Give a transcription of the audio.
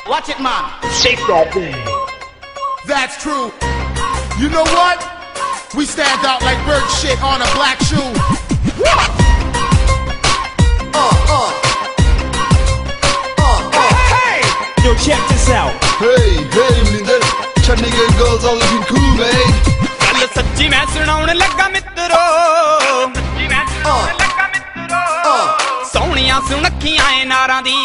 Watch it, man. Shake that thing. That's true. You know what? We stand out like bird shit on a black shoe. Hey! Yo, check this out. Hey, Minder. Chandigarh girls are looking cool, man. ਗੱਲ ਸੱਚੀ ਮੈਂ ਸੁਣਾਉਣ ਲੱਗਾ ਮਿੱਤਰੋ ਸੋਹਣੀਆਂ ਸੁਣਖੀਆਂ ਏ ਨਾਰਾਂ ਦੀ